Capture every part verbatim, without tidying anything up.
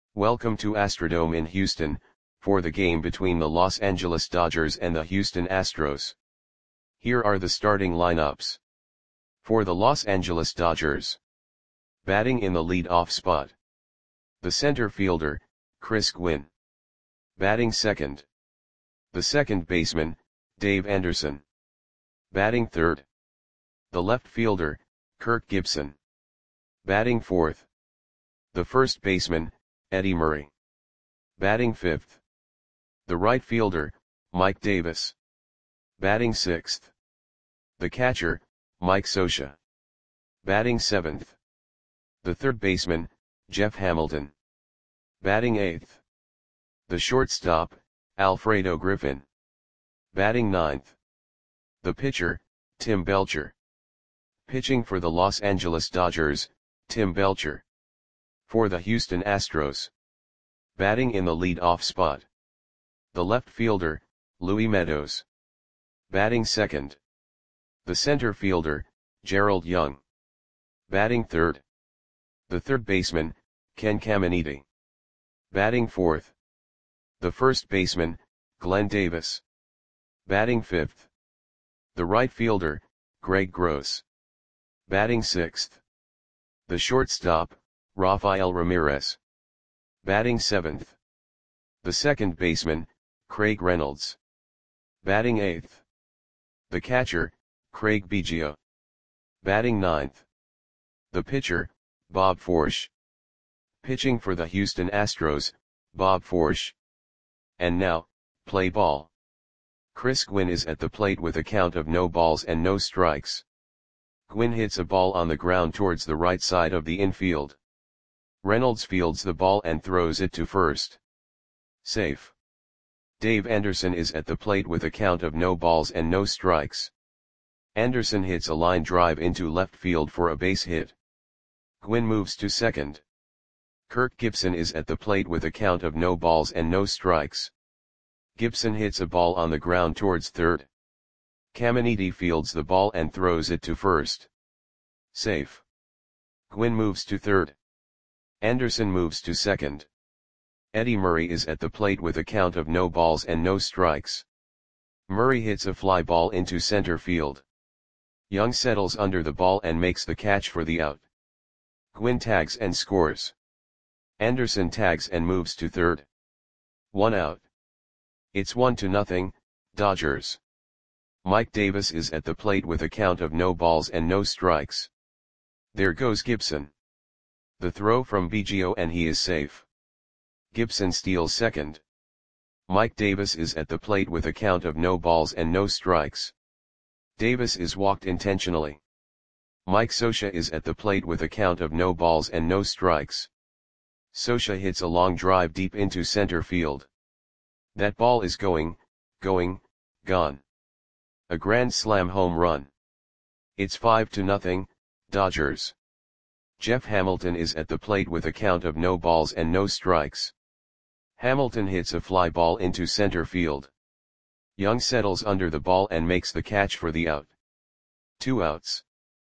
Welcome to Astrodome in Houston, for the game between the Los Angeles Dodgers and the Houston Astros. Here are the starting lineups. For the Los Angeles Dodgers. Batting in the lead-off spot. The center fielder, Chris Gwynn. Batting second. The second baseman, Dave Anderson. Batting third. The left fielder, Kirk Gibson. Batting fourth. The first baseman, Eddie Murray. Batting fifth. The right fielder, Mike Davis. Batting sixth. The catcher, Mike Scioscia. Batting seventh. The third baseman, Jeff Hamilton. Batting eighth. The shortstop, Alfredo Griffin. Batting ninth. The pitcher, Tim Belcher. Pitching for the Los Angeles Dodgers, Tim Belcher. For the Houston Astros. Batting in the lead-off spot. The left fielder, Louis Meadows. Batting second. The center fielder, Gerald Young. Batting third. The third baseman, Ken Caminiti. Batting fourth. The first baseman, Glenn Davis. Batting fifth. The right fielder, Greg Gross. Batting sixth. The shortstop, Rafael Ramirez. Batting seventh. The second baseman, Craig Reynolds. Batting eighth. The catcher, Craig Biggio. Batting ninth. The pitcher, Bob Forsch. Pitching for the Houston Astros, Bob Forsch. And now, play ball. Chris Gwynn is at the plate with a count of no balls and no strikes. Gwynn hits a ball on the ground towards the right side of the infield. Reynolds fields the ball and throws it to first. Safe. Dave Anderson is at the plate with a count of no balls and no strikes. Anderson hits a line drive into left field for a base hit. Gwynn moves to second. Kirk Gibson is at the plate with a count of no balls and no strikes. Gibson hits a ball on the ground towards third. Caminiti fields the ball and throws it to first. Safe. Gwynn moves to third. Anderson moves to second. Eddie Murray is at the plate with a count of no balls and no strikes. Murray hits a fly ball into center field. Young settles under the ball and makes the catch for the out. Gwynn tags and scores. Anderson tags and moves to third. One out. It's one to nothing, Dodgers. Mike Davis is at the plate with a count of no balls and no strikes. There goes Gibson. The throw from Biggio and he is safe. Gibson steals second. Mike Davis is at the plate with a count of no balls and no strikes. Davis is walked intentionally. Mike Scioscia is at the plate with a count of no balls and no strikes. Scioscia hits a long drive deep into center field. That ball is going, going, gone. A grand slam home run. It's five to nothing, Dodgers. Jeff Hamilton is at the plate with a count of no balls and no strikes. Hamilton hits a fly ball into center field. Young settles under the ball and makes the catch for the out. Two outs.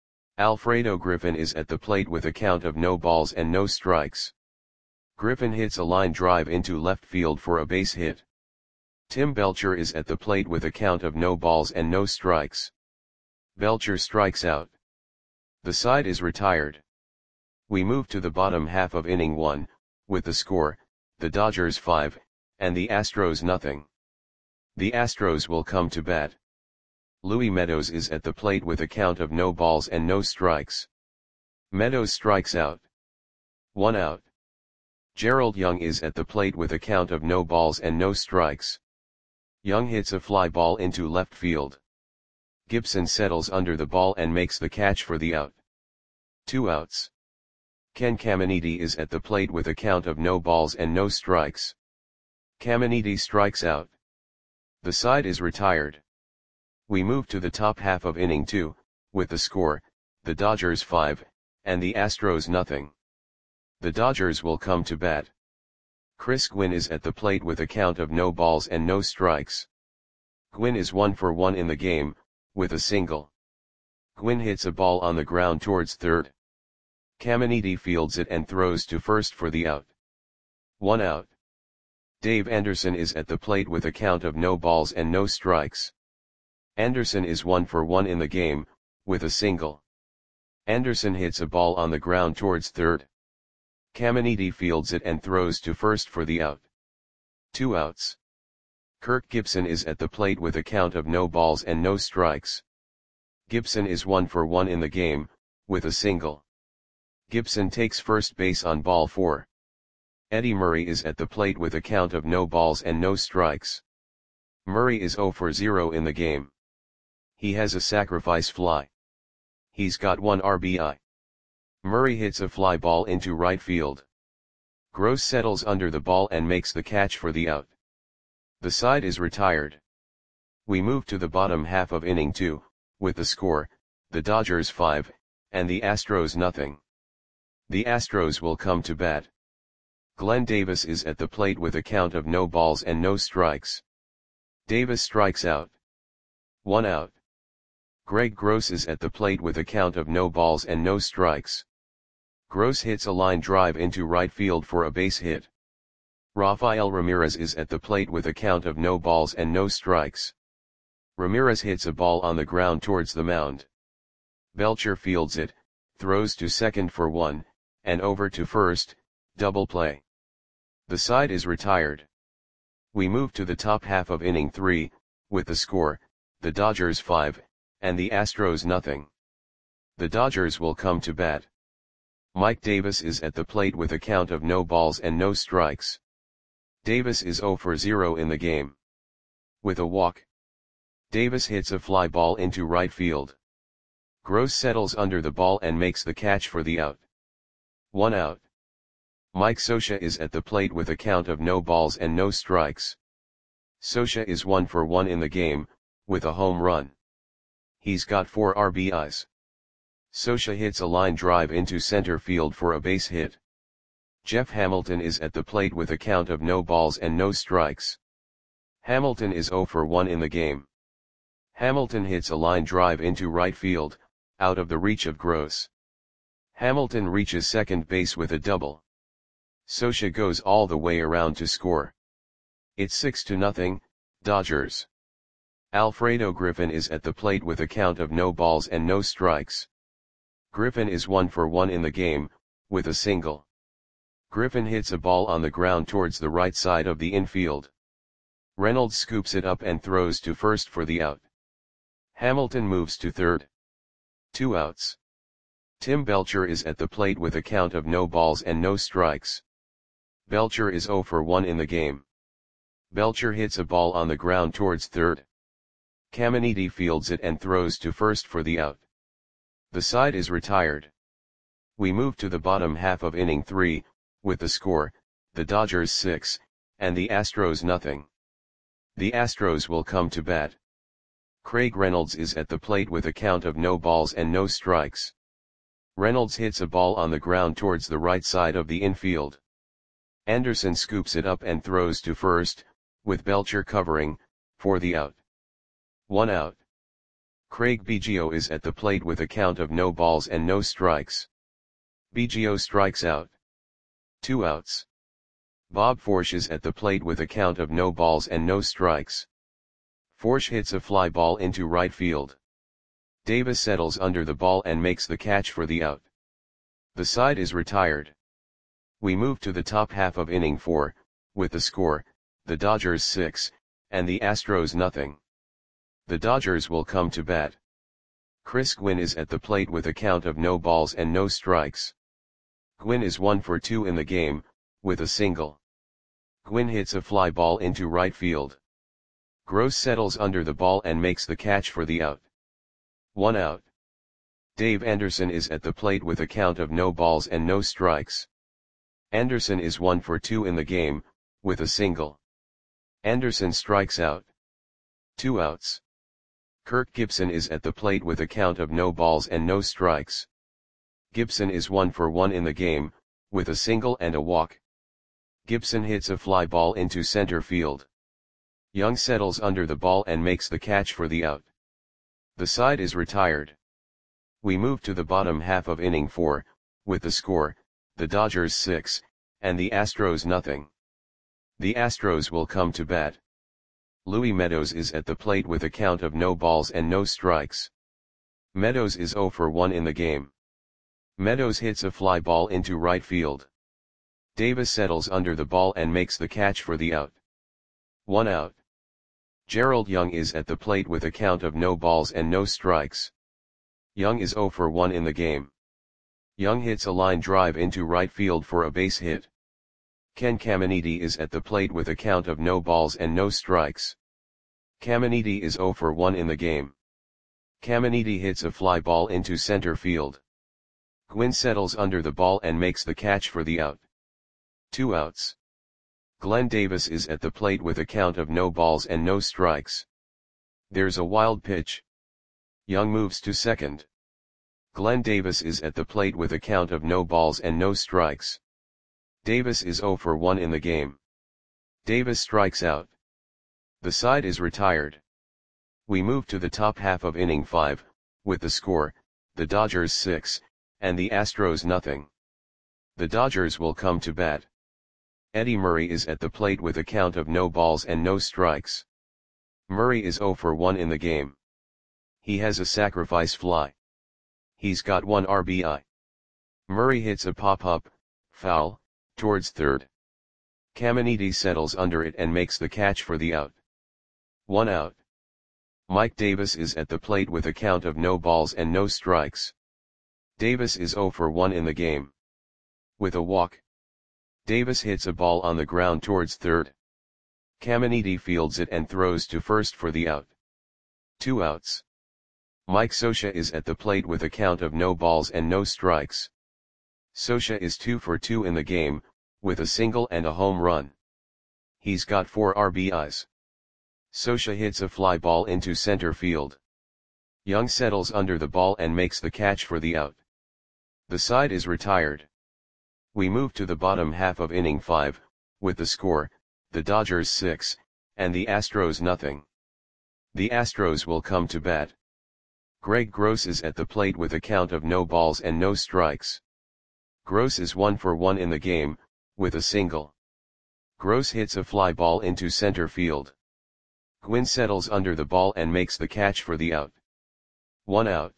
Alfredo Griffin is at the plate with a count of no balls and no strikes. Griffin hits a line drive into left field for a base hit. Tim Belcher is at the plate with a count of no balls and no strikes. Belcher strikes out. The side is retired. We move to the bottom half of inning one, with the score, the Dodgers five, and the Astros nothing. The Astros will come to bat. Louis Meadows is at the plate with a count of no balls and no strikes. Meadows strikes out. One out. Gerald Young is at the plate with a count of no balls and no strikes. Young hits a fly ball into left field. Gibson settles under the ball and makes the catch for the out. Two outs. Ken Caminiti is at the plate with a count of no balls and no strikes. Caminiti strikes out. The side is retired. We move to the top half of inning two, with the score, the Dodgers five, and the Astros nothing. The Dodgers will come to bat. Chris Gwynn is at the plate with a count of no balls and no strikes. Gwynn is one for one in the game, with a single. Gwynn hits a ball on the ground towards third. Caminiti fields it and throws to first for the out. One out. Dave Anderson is at the plate with a count of no balls and no strikes. Anderson is one for one in the game, with a single. Anderson hits a ball on the ground towards third. Caminiti fields it and throws to first for the out. Two outs. Kirk Gibson is at the plate with a count of no balls and no strikes. Gibson is one for one in the game, with a single. Gibson takes first base on ball four. Eddie Murray is at the plate with a count of no balls and no strikes. Murray is zero for zero in the game. He has a sacrifice fly. He's got one R B I. Murray hits a fly ball into right field. Gross settles under the ball and makes the catch for the out. The side is retired. We move to the bottom half of inning two, with the score, the Dodgers five, and the Astros nothing. The Astros will come to bat. Glenn Davis is at the plate with a count of no balls and no strikes. Davis strikes out. One out. Greg Gross is at the plate with a count of no balls and no strikes. Gross hits a line drive into right field for a base hit. Rafael Ramirez is at the plate with a count of no balls and no strikes. Ramirez hits a ball on the ground towards the mound. Belcher fields it, throws to second for one, and over to first, double play. The side is retired. We move to the top half of inning three, with the score, the Dodgers five, and the Astros nothing. The Dodgers will come to bat. Mike Davis is at the plate with a count of no balls and no strikes. Davis is zero for zero in the game. With a walk. Davis hits a fly ball into right field. Gross settles under the ball and makes the catch for the out. One out. Mike Scioscia is at the plate with a count of no balls and no strikes. Scioscia is one for one in the game, with a home run. He's got four R B Is. Scioscia hits a line drive into center field for a base hit. Jeff Hamilton is at the plate with a count of no balls and no strikes. Hamilton is zero for one in the game. Hamilton hits a line drive into right field, out of the reach of Gross. Hamilton reaches second base with a double. Scioscia goes all the way around to score. It's six to nothing, Dodgers. Alfredo Griffin is at the plate with a count of no balls and no strikes. Griffin is one for one in the game, with a single. Griffin hits a ball on the ground towards the right side of the infield. Reynolds scoops it up and throws to first for the out. Hamilton moves to third. Two outs. Tim Belcher is at the plate with a count of no balls and no strikes. Belcher is zero for one in the game. Belcher hits a ball on the ground towards third. Caminiti fields it and throws to first for the out. The side is retired. We move to the bottom half of inning three, with the score, the Dodgers six, and the Astros nothing. The Astros will come to bat. Craig Reynolds is at the plate with a count of no balls and no strikes. Reynolds hits a ball on the ground towards the right side of the infield. Anderson scoops it up and throws to first, with Belcher covering, for the out. One out. Craig Biggio is at the plate with a count of no balls and no strikes. Biggio strikes out. Two outs. Bob Forsch is at the plate with a count of no balls and no strikes. Forsch hits a fly ball into right field. Davis settles under the ball and makes the catch for the out. The side is retired. We move to the top half of inning four, with the score, the Dodgers six, and the Astros nothing. The Dodgers will come to bat. Chris Gwynn is at the plate with a count of no balls and no strikes. Gwynn is one for two in the game, with a single. Gwynn hits a fly ball into right field. Gross settles under the ball and makes the catch for the out. One out. Dave Anderson is at the plate with a count of no balls and no strikes. Anderson is one for two in the game, with a single. Anderson strikes out. Two outs. Kirk Gibson is at the plate with a count of no balls and no strikes. Gibson is one for one in the game, with a single and a walk. Gibson hits a fly ball into center field. Young settles under the ball and makes the catch for the out. The side is retired. We move to the bottom half of inning four, with the score, the Dodgers six, and the Astros nothing. The Astros will come to bat. Louis Meadows is at the plate with a count of no balls and no strikes. Meadows is oh for one in the game. Meadows hits a fly ball into right field. Davis settles under the ball and makes the catch for the out. One out. Gerald Young is at the plate with a count of no balls and no strikes. Young is oh for one in the game. Young hits a line drive into right field for a base hit. Ken Caminiti is at the plate with a count of no balls and no strikes. Caminiti is oh for one in the game. Caminiti hits a fly ball into center field. Gwynn settles under the ball and makes the catch for the out. Two outs. Glenn Davis is at the plate with a count of no balls and no strikes. There's a wild pitch. Young moves to second. Glenn Davis is at the plate with a count of no balls and no strikes. Davis is oh for one in the game. Davis strikes out. The side is retired. We move to the top half of inning five, with the score, the Dodgers six, and the Astros nothing. The Dodgers will come to bat. Eddie Murray is at the plate with a count of no balls and no strikes. Murray is oh for one in the game. He has a sacrifice fly. He's got one R B I. Murray hits a pop-up, foul, towards third. Caminiti settles under it and makes the catch for the out. One out. Mike Davis is at the plate with a count of no balls and no strikes. Davis is oh for one in the game. With a walk. Davis hits a ball on the ground towards third. Caminiti fields it and throws to first for the out. Two outs. Mike Scioscia is at the plate with a count of no balls and no strikes. Scioscia is two for two in the game, with a single and a home run. He's got four R B Is. Scioscia hits a fly ball into center field. Young settles under the ball and makes the catch for the out. The side is retired. We move to the bottom half of inning five, with the score, the Dodgers six, and the Astros nothing. The Astros will come to bat. Greg Gross is at the plate with a count of no balls and no strikes. Gross is one for one in the game, with a single. Gross hits a fly ball into center field. Gwynn settles under the ball and makes the catch for the out. One out.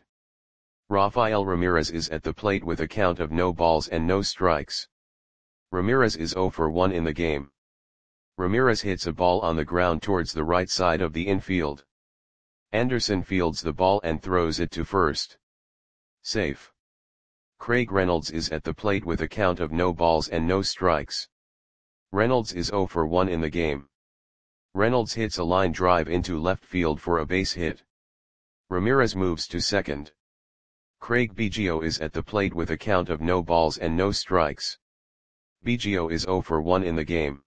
Rafael Ramirez is at the plate with a count of no balls and no strikes. Ramirez is oh for one in the game. Ramirez hits a ball on the ground towards the right side of the infield. Anderson fields the ball and throws it to first. Safe. Craig Reynolds is at the plate with a count of no balls and no strikes. Reynolds is oh for one in the game. Reynolds hits a line drive into left field for a base hit. Ramirez moves to second. Craig Biggio is at the plate with a count of no balls and no strikes. Biggio is oh for one in the game.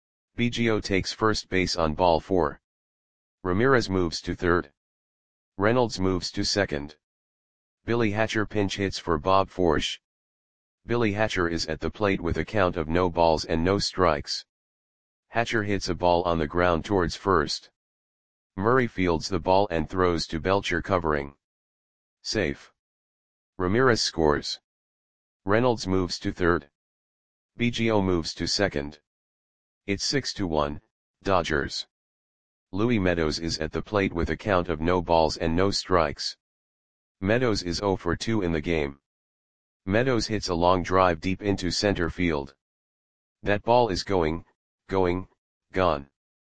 Biggio takes first base on ball four. Ramirez moves to third. Reynolds moves to second. Billy Hatcher pinch hits for Bob Forsch. Billy Hatcher is at the plate with a count of no balls and no strikes. Hatcher hits a ball on the ground towards first. Murray fields the ball and throws to Belcher covering. Safe. Ramirez scores. Reynolds moves to third. Biggio moves to second. It's six to one, Dodgers. Louis Meadows is at the plate with a count of no balls and no strikes. Meadows is oh for two in the game. Meadows hits a long drive deep into center field. That ball is going, going, gone.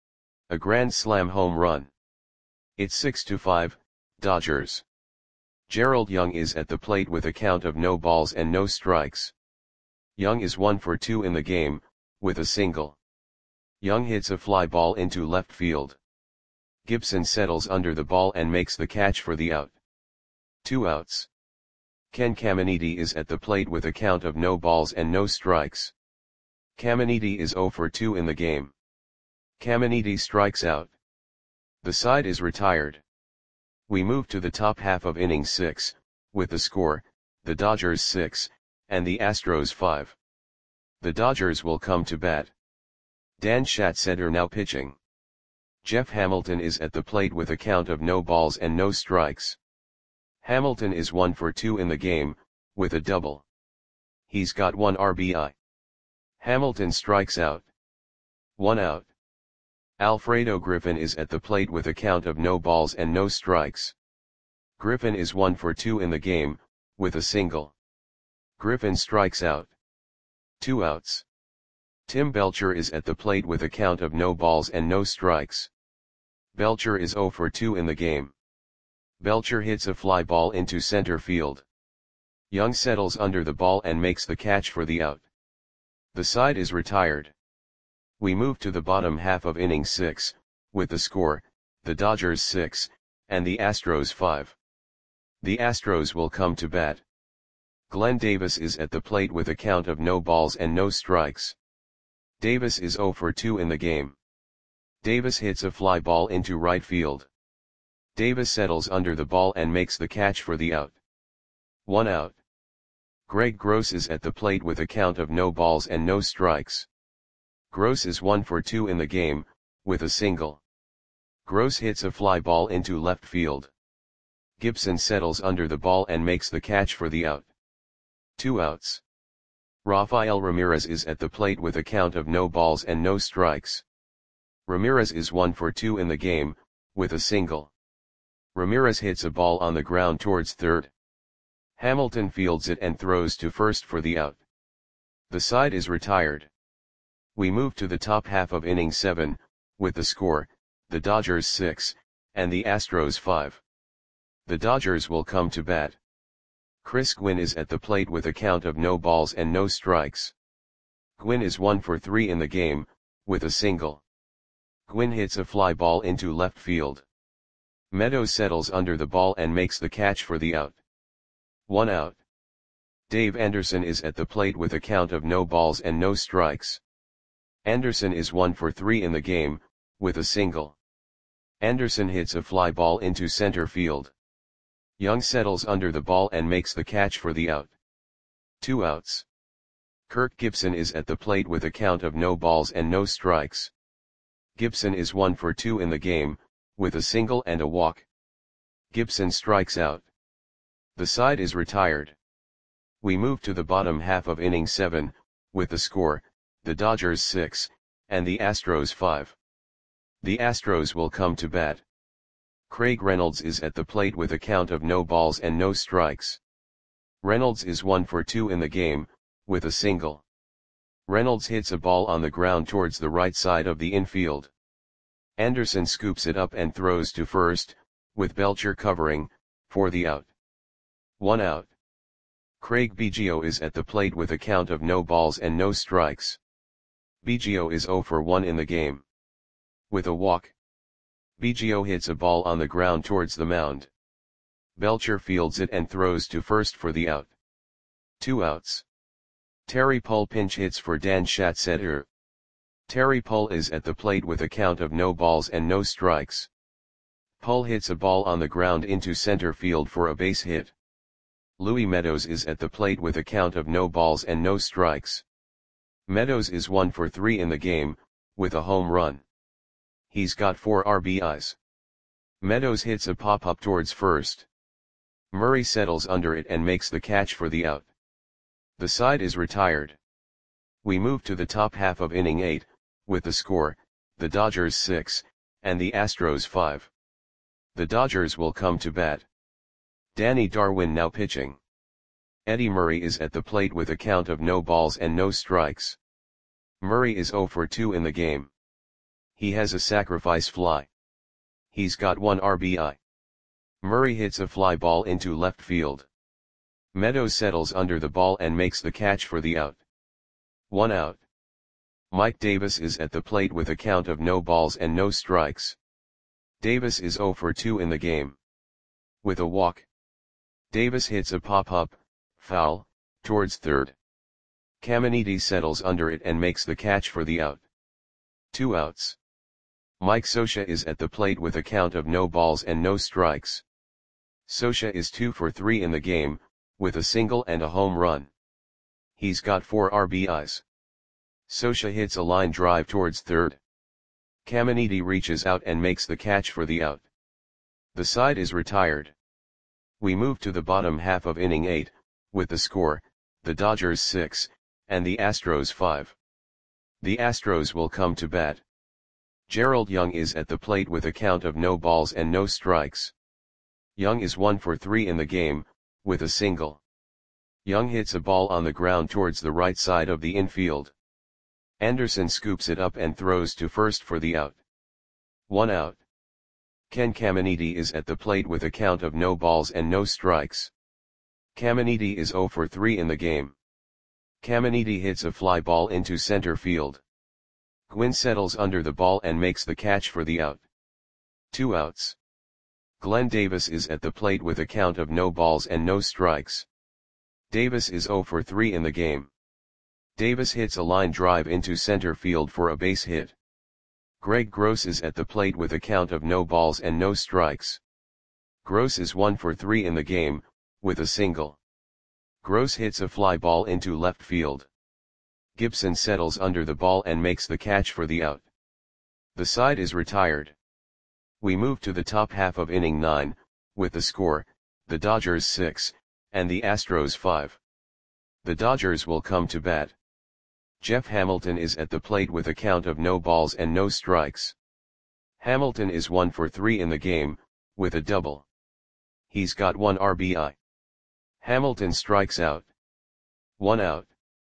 A grand slam home run. It's six to five, Dodgers. Gerald Young is at the plate with a count of no balls and no strikes. Young is one for two in the game, with a single. Young hits a fly ball into left field. Gibson settles under the ball and makes the catch for the out. Two outs. Ken Caminiti is at the plate with a count of no balls and no strikes. Caminiti is oh for two in the game. Caminiti strikes out. The side is retired. We move to the top half of inning six, with the score, the Dodgers six, and the Astros five. The Dodgers will come to bat. Dan Schatzeder now pitching. Jeff Hamilton is at the plate with a count of no balls and no strikes. Hamilton is one for two in the game, with a double. He's got one R B I. Hamilton strikes out. One out. Alfredo Griffin is at the plate with a count of no balls and no strikes. Griffin is one for two in the game, with a single. Griffin strikes out. Two outs. Tim Belcher is at the plate with a count of no balls and no strikes. Belcher is zero for two in the game. Belcher hits a fly ball into center field. Young settles under the ball and makes the catch for the out. The side is retired. We move to the bottom half of inning six, with the score, the Dodgers six, and the Astros five. The Astros will come to bat. Glenn Davis is at the plate with a count of no balls and no strikes. Davis is zero for two in the game. Davis hits a fly ball into right field. Davis settles under the ball and makes the catch for the out. One out. Greg Gross is at the plate with a count of no balls and no strikes. Gross is one for two in the game, with a single. Gross hits a fly ball into left field. Gibson settles under the ball and makes the catch for the out. Two outs. Rafael Ramirez is at the plate with a count of no balls and no strikes. Ramirez is one for two in the game, with a single. Ramirez hits a ball on the ground towards third. Hamilton fields it and throws to first for the out. The side is retired. We move to the top half of inning seven, with the score, the Dodgers six, and the Astros five. The Dodgers will come to bat. Chris Gwynn is at the plate with a count of no balls and no strikes. Gwynn is one for three in the game, with a single. Gwynn hits a fly ball into left field. Meadows settles under the ball and makes the catch for the out. One out. Dave Anderson is at the plate with a count of no balls and no strikes. Anderson is one for three in the game, with a single. Anderson hits a fly ball into center field. Young settles under the ball and makes the catch for the out. Two outs. Kirk Gibson is at the plate with a count of no balls and no strikes. Gibson is one for two in the game, with a single and a walk. Gibson strikes out. The side is retired. We move to the bottom half of inning seven, with the score, the Dodgers six, and the Astros five. The Astros will come to bat. Craig Reynolds is at the plate with a count of no balls and no strikes. Reynolds is one for two in the game, with a single. Reynolds hits a ball on the ground towards the right side of the infield. Anderson scoops it up and throws to first, with Belcher covering, for the out. One out. Craig Biggio is at the plate with a count of no balls and no strikes. Biggio is zero for one in the game. With a walk. Biggio hits a ball on the ground towards the mound. Belcher fields it and throws to first for the out. Two outs. Terry Pull pinch hits for Dan Schatzeder. Terry Pull is at the plate with a count of no balls and no strikes. Pull hits a ball on the ground into center field for a base hit. Louis Meadows is at the plate with a count of no balls and no strikes. Meadows is one for three in the game, with a home run. He's got four R B Is. Meadows hits a pop-up towards first. Murray settles under it and makes the catch for the out. The side is retired. We move to the top half of inning eight, with the score, the Dodgers six, and the Astros five. The Dodgers will come to bat. Danny Darwin now pitching. Eddie Murray is at the plate with a count of no balls and no strikes. Murray is zero for two in the game. He has a sacrifice fly. He's got one R B I. Murray hits a fly ball into left field. Meadows settles under the ball and makes the catch for the out. One out. Mike Davis is at the plate with a count of no balls and no strikes. Davis is zero for two in the game. With a walk. Davis hits a pop-up, foul, towards third. Caminiti settles under it and makes the catch for the out. Two outs. Mike Scioscia is at the plate with a count of no balls and no strikes. Scioscia is two for three in the game, with a single and a home run. He's got four R B Is. Scioscia hits a line drive towards third. Caminiti reaches out and makes the catch for the out. The side is retired. We move to the bottom half of inning eight, with the score, the Dodgers six, and the Astros five. The Astros will come to bat. Gerald Young is at the plate with a count of no balls and no strikes. Young is one for three in the game, with a single. Young hits a ball on the ground towards the right side of the infield. Anderson scoops it up and throws to first for the out. One out. Ken Caminiti is at the plate with a count of no balls and no strikes. Caminiti is zero for three in the game. Caminiti hits a fly ball into center field. Gwynn settles under the ball and makes the catch for the out. Two outs. Glenn Davis is at the plate with a count of no balls and no strikes. Davis is zero for three in the game. Davis hits a line drive into center field for a base hit. Greg Gross is at the plate with a count of no balls and no strikes. Gross is one for three in the game, with a single. Gross hits a fly ball into left field. Gibson settles under the ball and makes the catch for the out. The side is retired. We move to the top half of inning nine, with the score, the Dodgers six, and the Astros five. The Dodgers will come to bat. Jeff Hamilton is at the plate with a count of no balls and no strikes. Hamilton is one for three in the game, with a double. He's got one R B I. Hamilton strikes out. One out.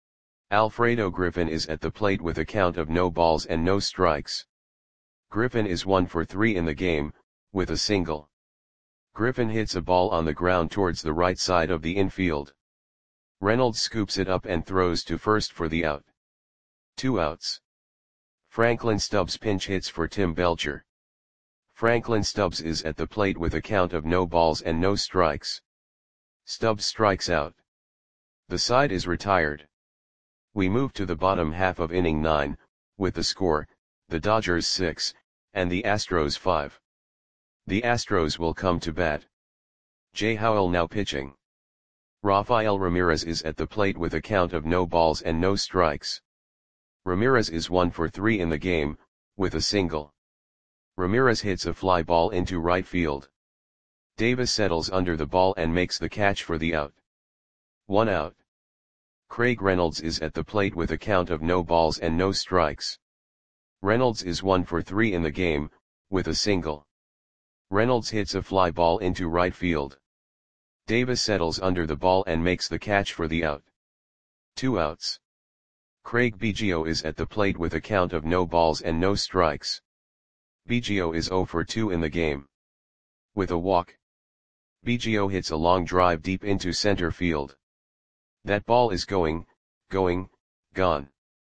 Alfredo Griffin is at the plate with a count of no balls and no strikes. Griffin is one for three in the game, with a single. Griffin hits a ball on the ground towards the right side of the infield. Reynolds scoops it up and throws to first for the out. Two outs. Franklin Stubbs pinch hits for Tim Belcher. Franklin Stubbs is at the plate with a count of no balls and no strikes. Stubbs strikes out. The side is retired. We move to the bottom half of inning nine, with the score, the Dodgers six, and the Astros five. The Astros will come to bat. Jay Howell now pitching. Rafael Ramirez is at the plate with a count of no balls and no strikes. Ramirez is one for three in the game, with a single. Ramirez hits a fly ball into right field. Davis settles under the ball and makes the catch for the out. One out. Craig Reynolds is at the plate with a count of no balls and no strikes. Reynolds is one for three in the game, with a single. Reynolds hits a fly ball into right field. Davis settles under the ball and makes the catch for the out. Two outs. Craig Biggio is at the plate with a count of no balls and no strikes. Biggio is zero for two in the game. With a walk. Biggio hits a long drive deep into center field. That ball is going, going, gone.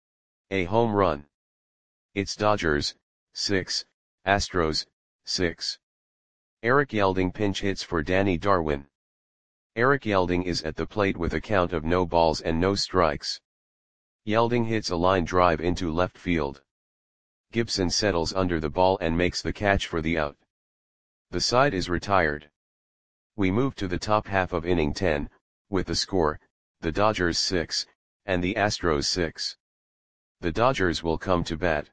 A home run. It's Dodgers, six, Astros, six. Eric Yelding pinch hits for Danny Darwin. Eric Yelding is at the plate with a count of no balls and no strikes. Yelding hits a line drive into left field. Gibson settles under the ball and makes the catch for the out. The side is retired. We move to the top half of inning ten, with the score, the Dodgers six, and the Astros six. The Dodgers will come to bat.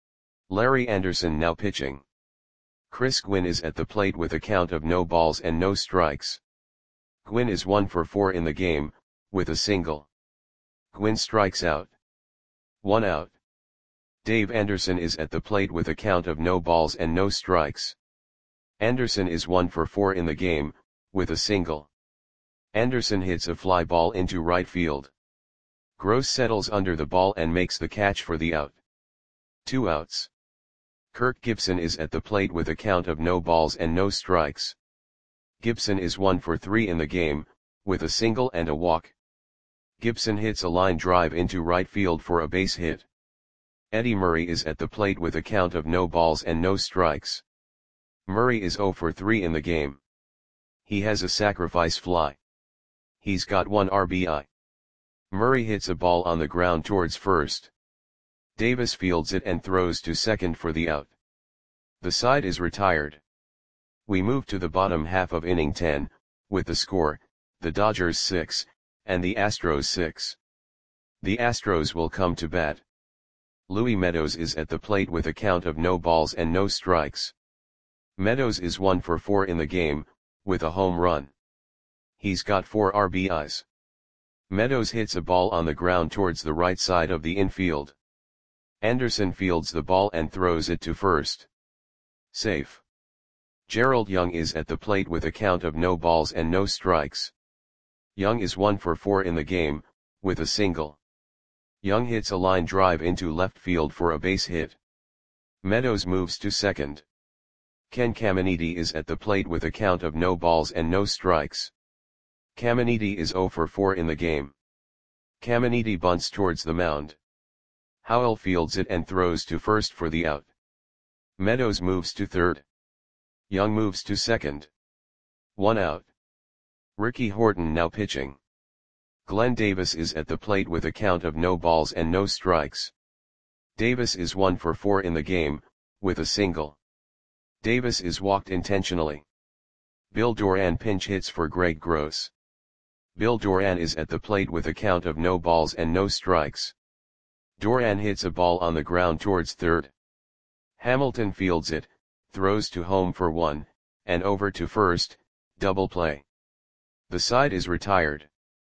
Larry Anderson now pitching. Chris Gwynn is at the plate with a count of no balls and no strikes. Gwynn is one for four in the game, with a single. Gwynn strikes out. One out. Dave Anderson is at the plate with a count of no balls and no strikes. Anderson is one for four in the game, with a single. Anderson hits a fly ball into right field. Gross settles under the ball and makes the catch for the out. Two outs. Kirk Gibson is at the plate with a count of no balls and no strikes. Gibson is one for three in the game, with a single and a walk. Gibson hits a line drive into right field for a base hit. Eddie Murray is at the plate with a count of no balls and no strikes. Murray is zero for three in the game. He has a sacrifice fly. He's got one R B I. Murray hits a ball on the ground towards first. Davis fields it and throws to second for the out. The side is retired. We move to the bottom half of inning ten, with the score, the Dodgers six, and the Astros six. The Astros will come to bat. Louis Meadows is at the plate with a count of no balls and no strikes. Meadows is one for four in the game, with a home run. He's got four R B Is. Meadows hits a ball on the ground towards the right side of the infield. Anderson fields the ball and throws it to first. Safe. Gerald Young is at the plate with a count of no balls and no strikes. Young is one for four in the game, with a single. Young hits a line drive into left field for a base hit. Meadows moves to second. Ken Caminiti is at the plate with a count of no balls and no strikes. Caminiti is zero for four in the game. Caminiti bunts towards the mound. Howell fields it and throws to first for the out. Meadows moves to third. Young moves to second. One out. Ricky Horton now pitching. Glenn Davis is at the plate with a count of no balls and no strikes. Davis is one for four in the game, with a single. Davis is walked intentionally. Bill Doran pinch hits for Greg Gross. Bill Doran is at the plate with a count of no balls and no strikes. Doran hits a ball on the ground towards third. Hamilton fields it, throws to home for one, and over to first, double play. The side is retired.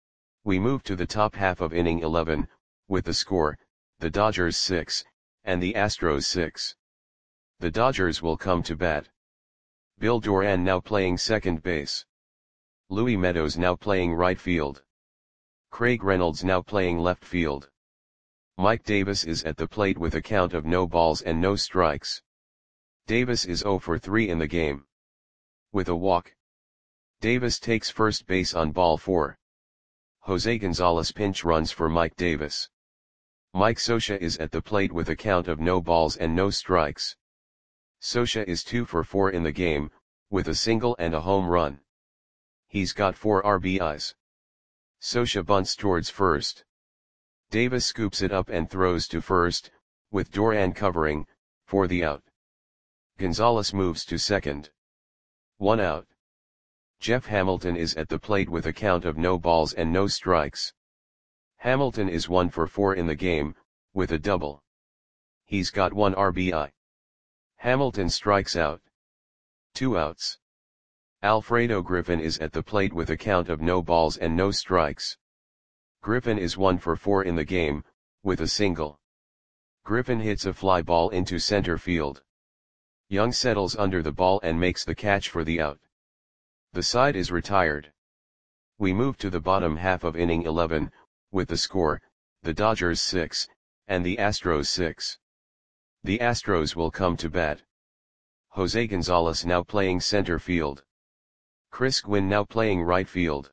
We move to the top half of inning eleven, with the score, the Dodgers six, and the Astros six. The Dodgers will come to bat. Bill Doran now playing second base. Louis Meadows now playing right field. Craig Reynolds now playing left field. Mike Davis is at the plate with a count of no balls and no strikes. Davis is zero for three in the game. With a walk. Davis takes first base on ball four. Jose Gonzalez pinch runs for Mike Davis. Mike Scioscia is at the plate with a count of no balls and no strikes. Scioscia is two for four in the game, with a single and a home run. He's got four R B Is. Scioscia bunts towards first. Davis scoops it up and throws to first, with Doran covering, for the out. Gonzalez moves to second. One out. Jeff Hamilton is at the plate with a count of no balls and no strikes. Hamilton is one for four in the game, with a double. He's got one R B I. Hamilton strikes out. Two outs. Alfredo Griffin is at the plate with a count of no balls and no strikes. Griffin is one for four in the game, with a single. Griffin hits a fly ball into center field. Young settles under the ball and makes the catch for the out. The side is retired. We move to the bottom half of inning eleven, with the score, the Dodgers six, and the Astros six. The Astros will come to bat. Jose Gonzalez now playing center field. Chris Gwynn now playing right field.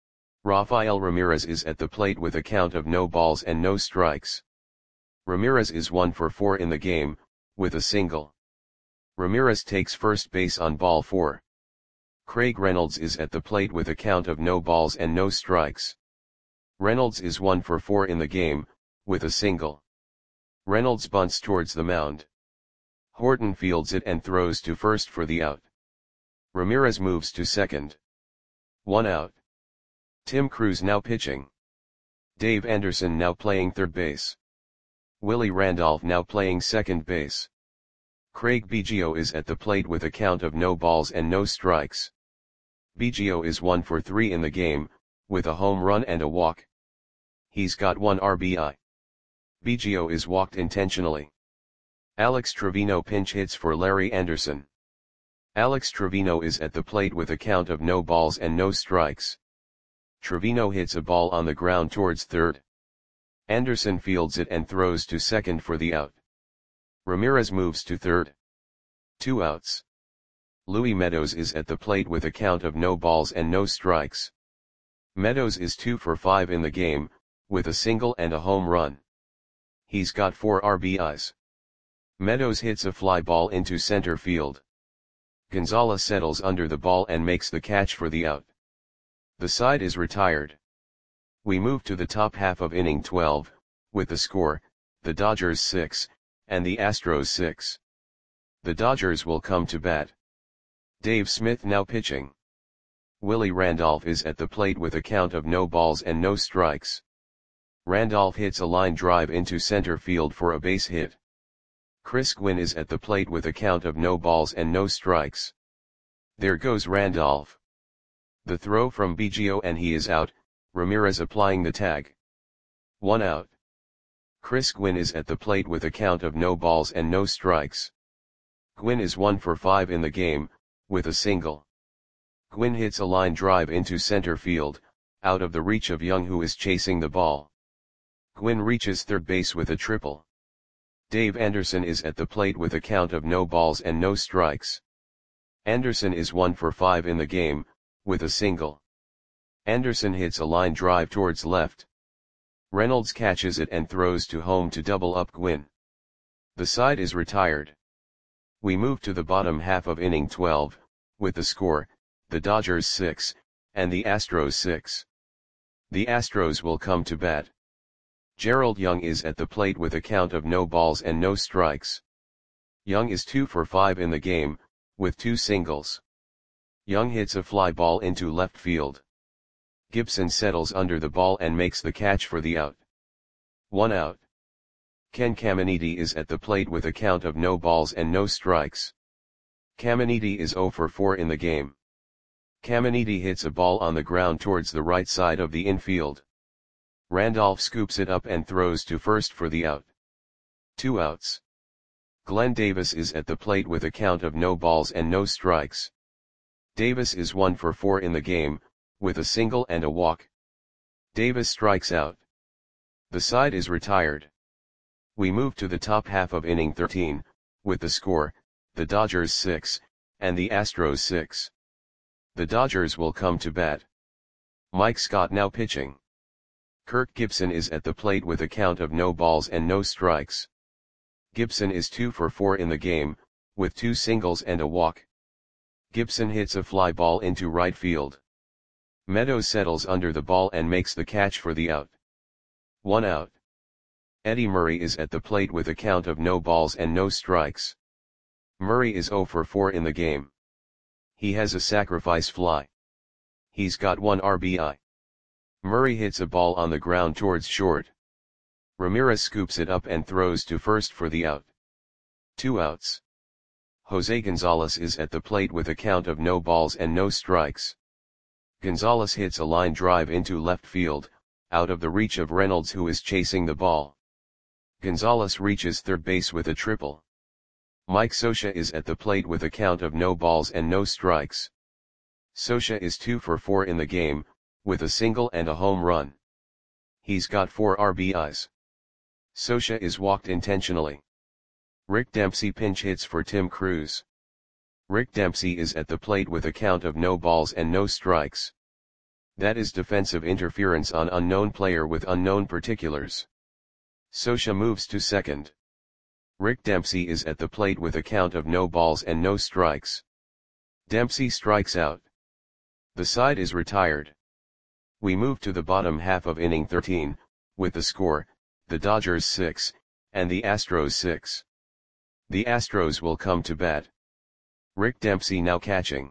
Rafael Ramirez is at the plate with a count of no balls and no strikes. Ramirez is one for four in the game, with a single. Ramirez takes first base on ball four. Craig Reynolds is at the plate with a count of no balls and no strikes. Reynolds is one for four in the game, with a single. Reynolds bunts towards the mound. Horton fields it and throws to first for the out. Ramirez moves to second. One out. Tim Cruz now pitching. Dave Anderson now playing third base. Willie Randolph now playing second base. Craig Biggio is at the plate with a count of no balls and no strikes. Biggio is one for three in the game, with a home run and a walk. He's got one R B I. Biggio is walked intentionally. Alex Trevino pinch hits for Larry Anderson. Alex Trevino is at the plate with a count of no balls and no strikes. Trevino hits a ball on the ground towards third. Anderson fields it and throws to second for the out. Ramirez moves to third. Two outs. Louis Meadows is at the plate with a count of no balls and no strikes. Meadows is two for five in the game, with a single and a home run. He's got four R B Is. Meadows hits a fly ball into center field. Gonzalez settles under the ball and makes the catch for the out. The side is retired. We move to the top half of inning twelve, with the score, the Dodgers six, and the Astros six. The Dodgers will come to bat. Dave Smith now pitching. Willie Randolph is at the plate with a count of no balls and no strikes. Randolph hits a line drive into center field for a base hit. Chris Gwynn is at the plate with a count of no balls and no strikes. There goes Randolph. The throw from Biggio and he is out, Ramirez applying the tag. One out. Chris Gwynn is at the plate with a count of no balls and no strikes. Gwynn is one for five in the game, with a single. Gwynn hits a line drive into center field, out of the reach of Young, who is chasing the ball. Gwynn reaches third base with a triple. Dave Anderson is at the plate with a count of no balls and no strikes. Anderson is one for five in the game, with a single. Anderson hits a line drive towards left. Reynolds catches it and throws to home to double up Gwynn. The side is retired. We move to the bottom half of inning twelve, with the score, the Dodgers six, and the Astros six. The Astros will come to bat. Gerald Young is at the plate with a count of no balls and no strikes. Young is two for five in the game, with two singles. Young hits a fly ball into left field. Gibson settles under the ball and makes the catch for the out. One out. Ken Caminiti is at the plate with a count of no balls and no strikes. Caminiti is zero for four in the game. Caminiti hits a ball on the ground towards the right side of the infield. Randolph scoops it up and throws to first for the out. Two outs. Glenn Davis is at the plate with a count of no balls and no strikes. Davis is one for four in the game, with a single and a walk. Davis strikes out. The side is retired. We move to the top half of inning thirteen, with the score, the Dodgers six, and the Astros six. The Dodgers will come to bat. Mike Scott now pitching. Kirk Gibson is at the plate with a count of no balls and no strikes. Gibson is two for four in the game, with two singles and a walk. Gibson hits a fly ball into right field. Meadows settles under the ball and makes the catch for the out. One out. Eddie Murray is at the plate with a count of no balls and no strikes. Murray is zero for four in the game. He has a sacrifice fly. He's got one R B I. Murray hits a ball on the ground towards short. Ramirez scoops it up and throws to first for the out. Two outs. Jose Gonzalez is at the plate with a count of no balls and no strikes. Gonzalez hits a line drive into left field, out of the reach of Reynolds, who is chasing the ball. Gonzalez reaches third base with a triple. Mike Scioscia is at the plate with a count of no balls and no strikes. Scioscia is two for four in the game, with a single and a home run. He's got four R B Is. Scioscia is walked intentionally. Rick Dempsey pinch hits for Tim Cruz. Rick Dempsey is at the plate with a count of no balls and no strikes. That is defensive interference on unknown player with unknown particulars. Scioscia moves to second. Rick Dempsey is at the plate with a count of no balls and no strikes. Dempsey strikes out. The side is retired. We move to the bottom half of inning thirteen, with the score, the Dodgers six, and the Astros six. The Astros will come to bat. Rick Dempsey now catching.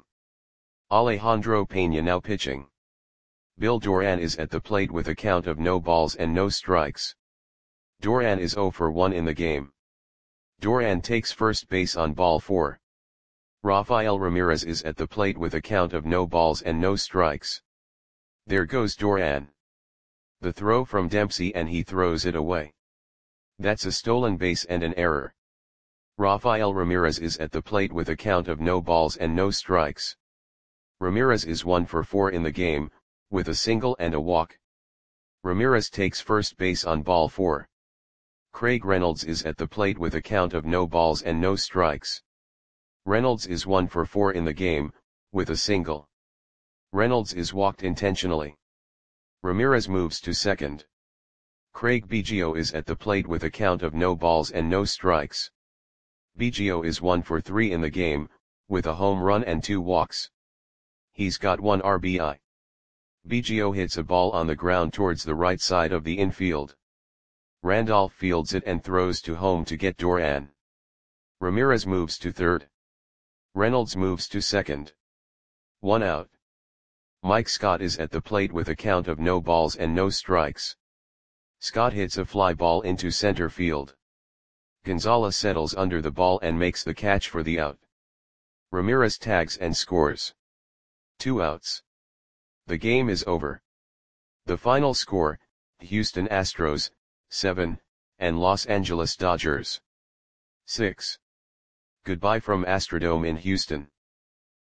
Alejandro Pena now pitching. Bill Doran is at the plate with a count of no balls and no strikes. Doran is zero for one in the game. Doran takes first base on ball four. Rafael Ramirez is at the plate with a count of no balls and no strikes. There goes Doran. The throw from Dempsey and he throws it away. That's a stolen base and an error. Rafael Ramirez is at the plate with a count of no balls and no strikes. Ramirez is one for four in the game, with a single and a walk. Ramirez takes first base on ball four. Craig Reynolds is at the plate with a count of no balls and no strikes. Reynolds is one for four in the game, with a single. Reynolds is walked intentionally. Ramirez moves to second. Craig Biggio is at the plate with a count of no balls and no strikes. Biggio is one for three in the game, with a home run and two walks. He's got one R B I. Biggio hits a ball on the ground towards the right side of the infield. Randolph fields it and throws to home to get Doran. Ramirez moves to third. Reynolds moves to second. One out. Mike Scott is at the plate with a count of no balls and no strikes. Scott hits a fly ball into center field. Gonzalez settles under the ball and makes the catch for the out. Ramirez tags and scores. Two outs. The game is over. The final score, Houston Astros, seven, and Los Angeles Dodgers. six. Goodbye from Astrodome in Houston.